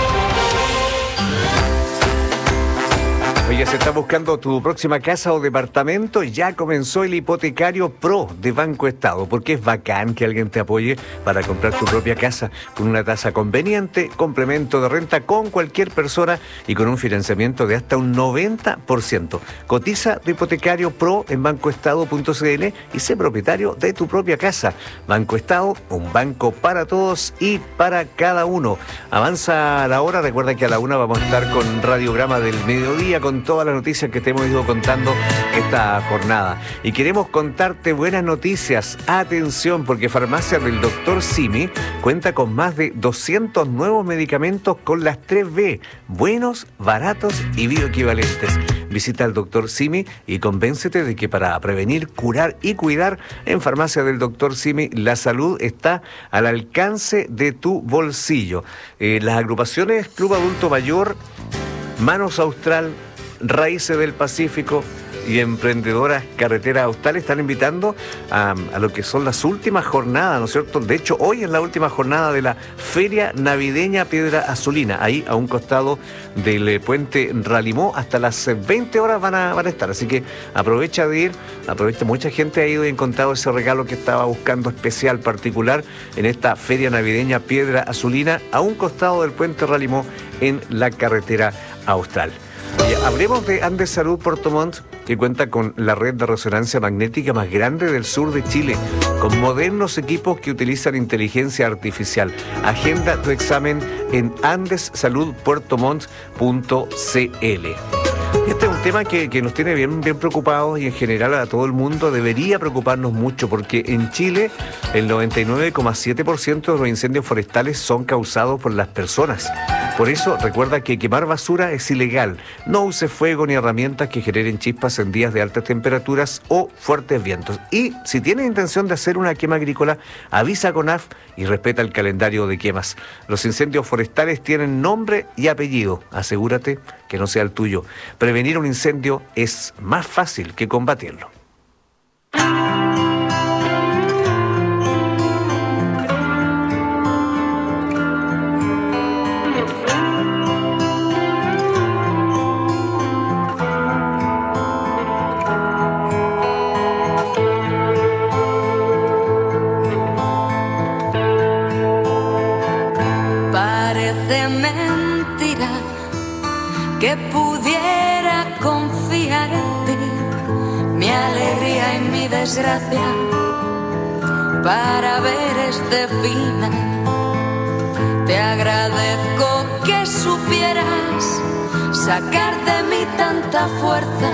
Oye, se está buscando tu próxima casa o departamento. Ya comenzó el Hipotecario Pro de Banco Estado, porque es bacán que alguien te apoye para comprar tu propia casa con una tasa conveniente, complemento de renta con cualquier persona y con un financiamiento de hasta un noventa por ciento. Cotiza de Hipotecario Pro en bancoestado punto c l y sé propietario de tu propia casa. Banco Estado, un banco para todos y para cada uno. Avanza la hora. Recuerda que a la una vamos a estar con Radiograma del Mediodía, con todas las noticias que te hemos ido contando esta jornada. Y queremos contarte buenas noticias. Atención, porque Farmacia del Doctor Simi cuenta con más de doscientos nuevos medicamentos con las tres B: buenos, baratos y bioequivalentes. Visita al Doctor Simi y convéncete de que para prevenir, curar y cuidar, en Farmacia del Doctor Simi la salud está al alcance de tu bolsillo. Eh, las agrupaciones Club Adulto Mayor, Manos Austral, Raíces del Pacífico y Emprendedoras Carretera Austral están invitando a, a lo que son las últimas jornadas, ¿no es cierto? De hecho, hoy es la última jornada de la Feria Navideña Piedra Azulina, ahí a un costado del eh, puente Ralimó. Hasta las veinte horas van a, van a estar, así que aprovecha de ir, aprovecha. Mucha gente ha ido y encontrado ese regalo que estaba buscando, especial, particular, en esta Feria Navideña Piedra Azulina, a un costado del puente Ralimó en la Carretera Austral. Oye, hablemos de Andes Salud Puerto Montt, que cuenta con la red de resonancia magnética más grande del sur de Chile, con modernos equipos que utilizan inteligencia artificial. Agenda tu examen en andes salud puerto montt punto c l. Este es un tema que, que nos tiene bien, bien preocupados, y en general a todo el mundo debería preocuparnos mucho, porque en Chile el noventa y nueve coma siete por ciento de los incendios forestales son causados por las personas. Por eso, recuerda que quemar basura es ilegal. No uses fuego ni herramientas que generen chispas en días de altas temperaturas o fuertes vientos. Y si tienes intención de hacer una quema agrícola, avisa con A F y respeta el calendario de quemas. Los incendios forestales tienen nombre y apellido. Asegúrate que no sea el tuyo. Prevenir un incendio es más fácil que combatirlo. ría en mi desgracia para ver este final. Te agradezco que supieras sacar de mí tanta fuerza.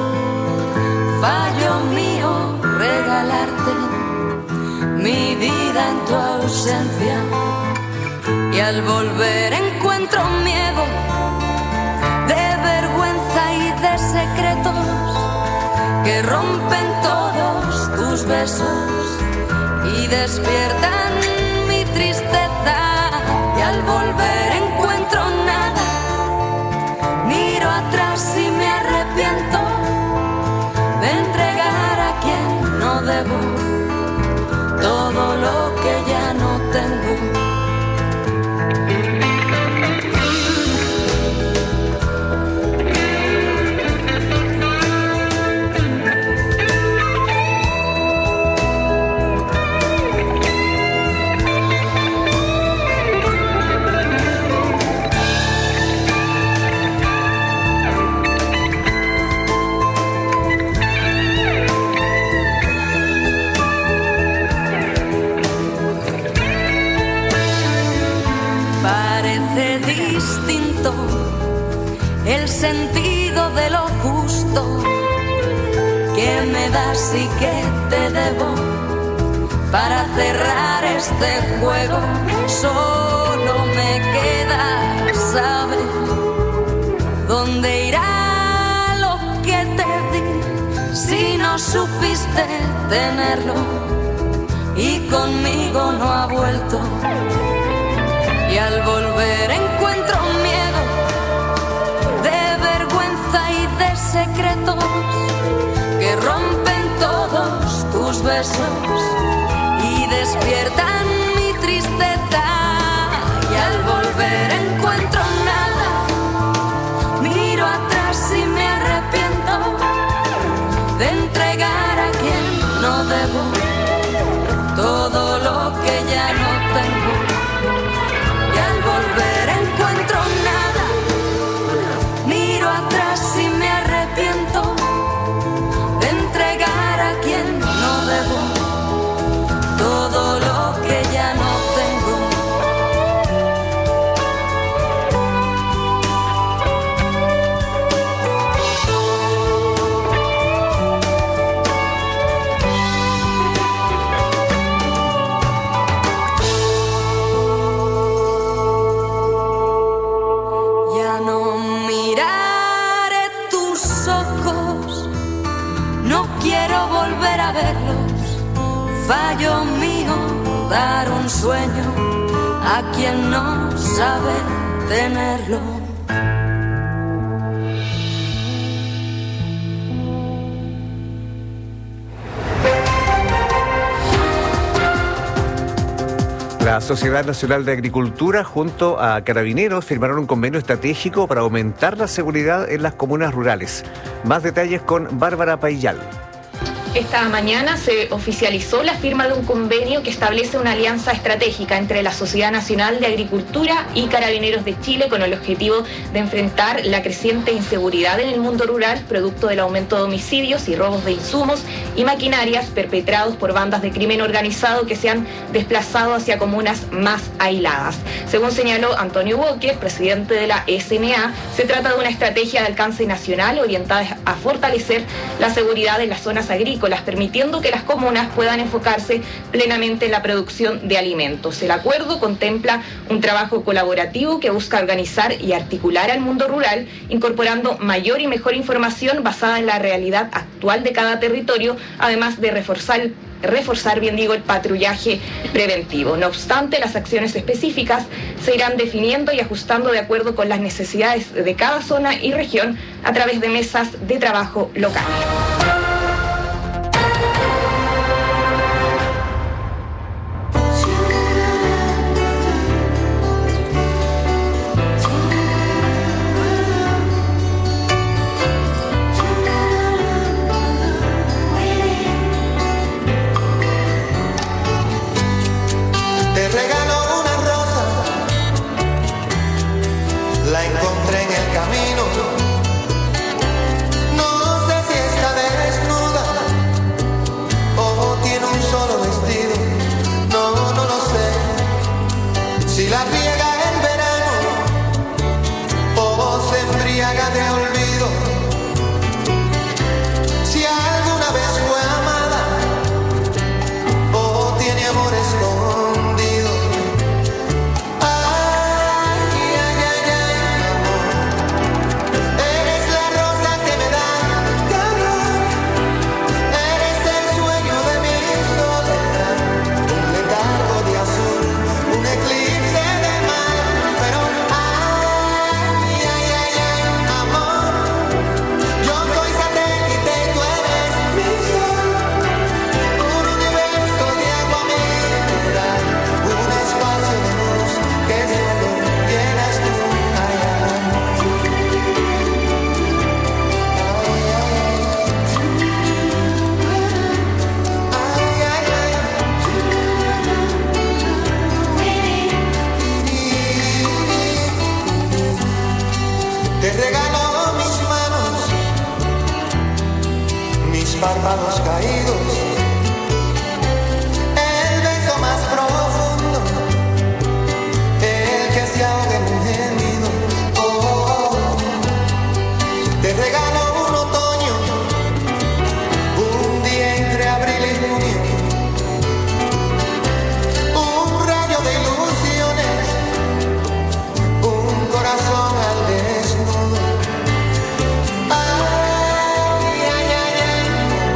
Fallo mío regalarte mi vida en tu ausencia. Y al volver encuentro miedo de vergüenza y de secretos que rompen todos tus besos y despiertan mi tristeza. Y al volver encuentro nada, miro atrás y me arrepiento de entregar a quien no debo todo lo que ya no tengo. El sentido de lo justo que me das y que te debo para cerrar este juego. Solo me queda saber dónde irá lo que te di si no supiste tenerlo y conmigo no ha vuelto. Y al volver encuentro miedo de vergüenza y de secretos que rompen todos tus besos y despiertan mi tristeza. Y al volver encuentro nada, miro atrás y me arrepiento de entregar a quien no debo todo lo que ya no tengo. Y al volver encuentro nada, miro atrás y me arrepiento de entregar a quien no debo todo lo que ya no tengo. Ya no miraré tus ojos, no quiero volver a verlos. Fallo mío dar un sueño a quien no sabe tenerlo. La Sociedad Nacional de Agricultura junto a Carabineros firmaron un convenio estratégico para aumentar la seguridad en las comunas rurales. Más detalles con Bárbara Paillal. Esta mañana se oficializó la firma de un convenio que establece una alianza estratégica entre la Sociedad Nacional de Agricultura y Carabineros de Chile con el objetivo de enfrentar la creciente inseguridad en el mundo rural, producto del aumento de homicidios y robos de insumos y maquinarias perpetrados por bandas de crimen organizado que se han desplazado hacia comunas más aisladas. Según señaló Antonio Boque, presidente de la S N A, se trata de una estrategia de alcance nacional orientada a fortalecer la seguridad en las zonas agrícolas, permitiendo que las comunas puedan enfocarse plenamente en la producción de alimentos. El acuerdo contempla un trabajo colaborativo que busca organizar y articular al mundo rural, incorporando mayor y mejor información basada en la realidad actual de cada territorio, además de reforzar reforzar, bien digo, el patrullaje preventivo. No obstante, las acciones específicas se irán definiendo y ajustando de acuerdo con las necesidades de cada zona y región a través de mesas de trabajo locales. La encontré en el camino. No sé si está caídos, el beso más profundo, el que se ahoga en un gemido. Oh, te regalo un otoño, un día entre abril y junio, un rayo de ilusiones, un corazón al desnudo. Ay, ay, ay, ay,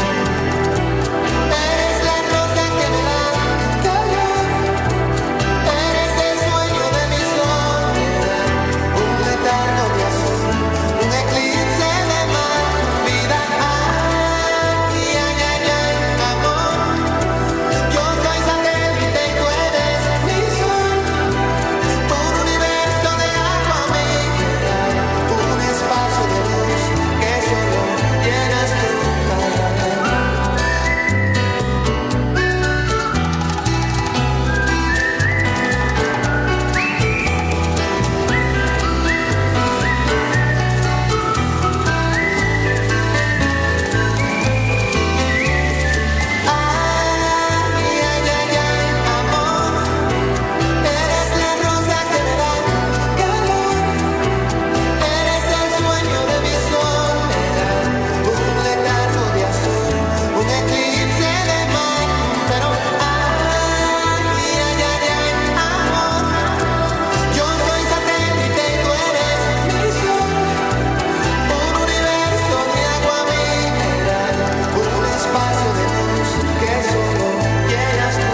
eres la rosa que me da calor, eres el sueño de mi soledad, un letargo de azul, un eclipse de mar, vida. Ay, ay, ay, ay, amor, yo soy satélite y tú eres mi sol, un universo de agua mineral, un espacio de luz que solo llenas tú. Ay, ay, ay, ay, amor, eres la rosa que me da calor, eres el sueño de mi soledad, un letargo de azul, un eclipse de mar. Pero ay, ay, ay, ay, amor, yo soy satélite y tú eres mi sol, un universo de agua mineral, un espacio de luz que solo llenas tú.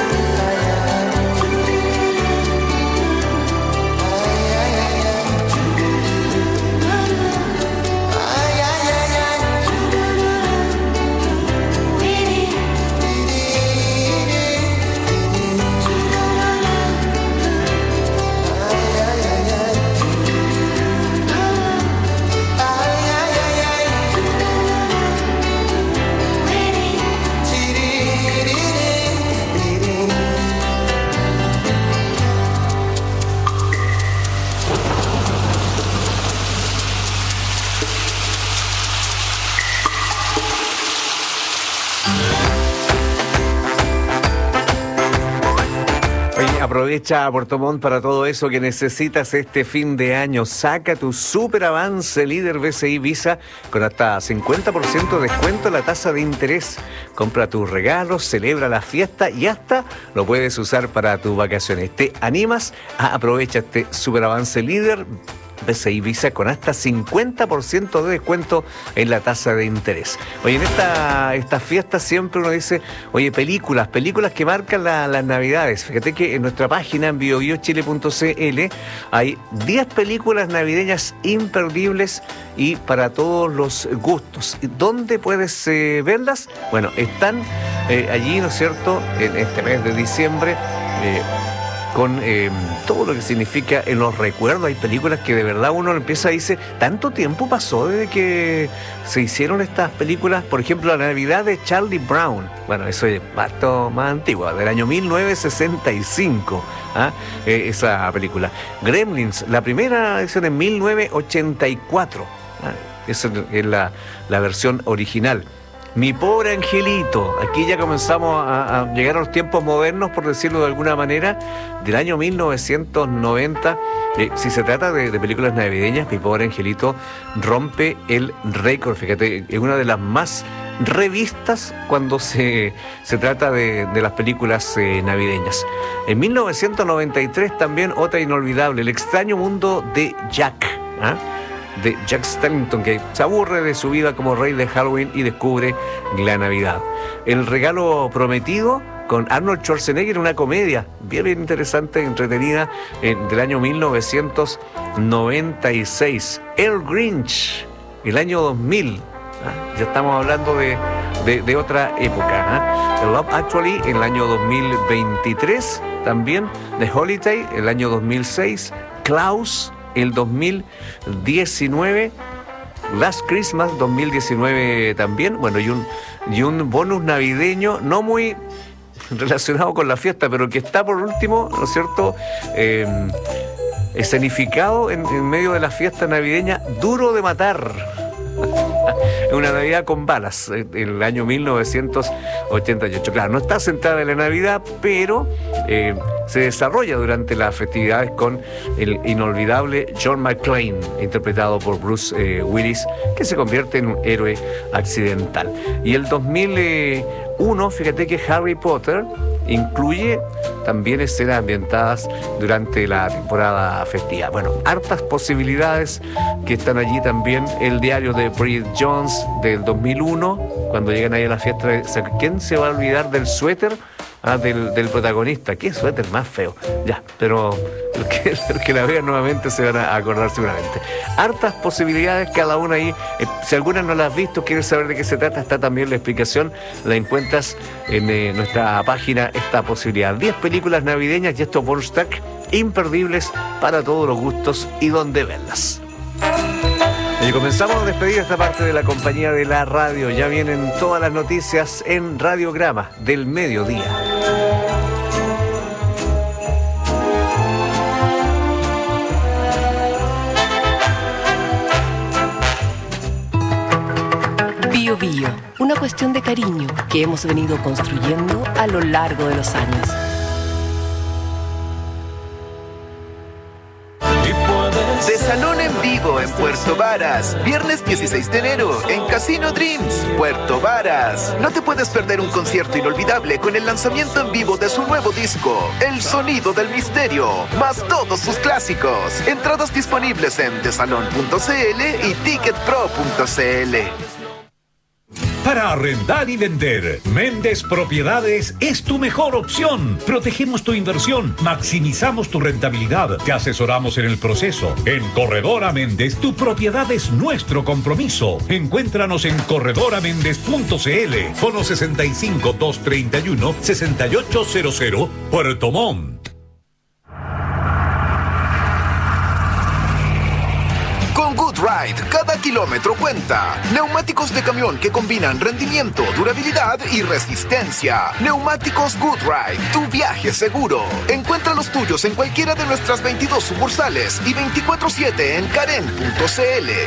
Ay, ay, ay, ay. Oye, aprovecha Puerto Montt para todo eso que necesitas este fin de año. Saca tu super avance líder B C I Visa con hasta cincuenta por ciento de descuento en la tasa de interés. Compra tus regalos, celebra la fiesta y hasta lo puedes usar para tus vacaciones. ¿Te animas? Ah, aprovecha este super avance líder B C I Visa con hasta cincuenta por ciento de descuento en la tasa de interés. Oye, en esta, estas fiestas siempre uno dice, oye, películas, películas que marcan la, las navidades. Fíjate que en nuestra página en bio bio chile punto c l hay diez películas navideñas imperdibles y para todos los gustos. ¿Dónde puedes eh, verlas? Bueno, están eh, allí, ¿no es cierto?, en este mes de diciembre, eh, con eh, todo lo que significa en los recuerdos. Hay películas que de verdad uno empieza y dice, tanto tiempo pasó desde que se hicieron estas películas. Por ejemplo, La Navidad de Charlie Brown. Bueno, eso es bastante más antigua, del año mil novecientos sesenta y cinco. ¿Ah? Eh, esa película. Gremlins, la primera edición en mil novecientos ochenta y cuatro. ¿Ah? Esa es la, la versión original. Mi pobre angelito, aquí ya comenzamos a, a llegar a los tiempos modernos, por decirlo de alguna manera, del año mil novecientos noventa. Eh, si se trata de, de películas navideñas, Mi pobre angelito rompe el récord. Fíjate, es una de las más revistas cuando se, se trata de, de las películas eh, navideñas. En mil novecientos noventa y tres también otra inolvidable, El extraño mundo de Jack. ¿Ah? De Jack Skellington, que se aburre de su vida como rey de Halloween y descubre la Navidad. El regalo prometido, con Arnold Schwarzenegger, una comedia bien, bien interesante, entretenida, eh, del año mil novecientos noventa y seis. El Grinch, el año dos mil. ¿Ah? Ya estamos hablando de, de, de otra época. ¿Ah? The Love Actually, en el año dos mil veintitrés. También The Holiday, el año dos mil seis. Klaus, el dos mil diecinueve, Last Christmas dos mil diecinueve también, bueno, y un, y un bonus navideño no muy relacionado con la fiesta, pero que está por último, ¿no es cierto?, eh, escenificado en, en medio de la fiesta navideña, Duro de Matar. Una Navidad con balas, en el año mil novecientos ochenta y ocho. Claro, no está centrada en la Navidad, pero eh, se desarrolla durante las festividades con el inolvidable John McClane, interpretado por Bruce eh, Willis, que se convierte en un héroe accidental. Y el dos mil uno, fíjate que Harry Potter incluye también escenas ambientadas durante la temporada festiva. Bueno, hartas posibilidades que están allí también. El diario de Bridget Jones del dos mil uno, cuando llegan ahí a la fiesta de... ¿Quién se va a olvidar del suéter? Ah, del, del protagonista. Qué suéter más feo. Ya, pero el que, el que la vean nuevamente se van a acordar seguramente. Hartas posibilidades, cada una ahí. Eh, si alguna no la has visto, quieres saber de qué se trata, está también la explicación. La encuentras en eh, nuestra página, esta posibilidad. diez películas navideñas y estos bonus track imperdibles para todos los gustos y donde verlas. Y comenzamos a despedir esta parte de la compañía de la radio. Ya vienen todas las noticias en Radiograma del mediodía. Bio Bio, una cuestión de cariño que hemos venido construyendo a lo largo de los años. De Salón en Vivo en Puerto Varas, viernes dieciséis de enero en Casino Dreams, Puerto Varas. No te puedes perder un concierto inolvidable con el lanzamiento en vivo de su nuevo disco, El Sonido del Misterio, más todos sus clásicos. Entradas disponibles en desalon punto c l y ticketpro punto c l. Para arrendar y vender, Méndez Propiedades es tu mejor opción. Protegemos tu inversión, maximizamos tu rentabilidad, te asesoramos en el proceso. En Corredora Méndez, tu propiedad es nuestro compromiso. Encuéntranos en corredora méndez punto c l, fono sesenta y cinco, doscientos treinta y uno, sesenta y ocho cero cero, Puerto Montt. Con GoodRide, cada kilómetro cuenta. Neumáticos de camión que combinan rendimiento, durabilidad y resistencia. Neumáticos GoodRide, tu viaje seguro. Encuentra los tuyos en cualquiera de nuestras veintidós sucursales y veinticuatro siete en karen punto c l.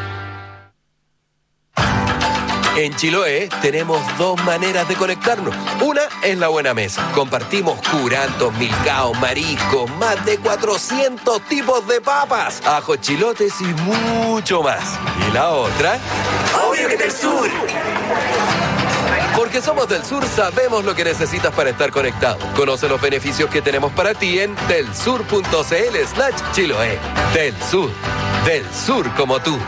En Chiloé tenemos dos maneras de conectarnos. Una es la buena mesa. Compartimos curantos, milcaos, mariscos, más de cuatrocientos tipos de papas, ajos, chilotes y mucho más. Y la otra, obvio que del sur. Porque somos del sur, sabemos lo que necesitas para estar conectado. Conoce los beneficios que tenemos para ti en delsur punto c l slash Chiloé. Del sur, del sur como tú.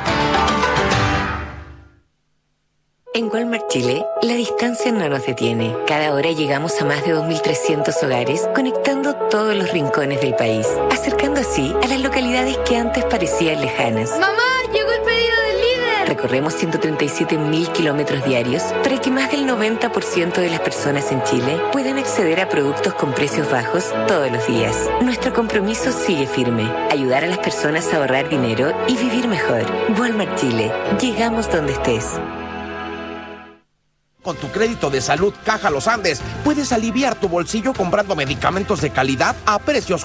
En Walmart Chile, la distancia no nos detiene. Cada hora llegamos a más de dos mil trescientos hogares, conectando todos los rincones del país, acercando así a las localidades que antes parecían lejanas. ¡Mamá! ¡Llegó el pedido del líder! Recorremos ciento treinta y siete mil kilómetros diarios para que más del noventa por ciento de las personas en Chile puedan acceder a productos con precios bajos todos los días. Nuestro compromiso sigue firme: ayudar a las personas a ahorrar dinero y vivir mejor. Walmart Chile. Llegamos donde estés. Con tu crédito de salud Caja Los Andes, puedes aliviar tu bolsillo comprando medicamentos de calidad a precios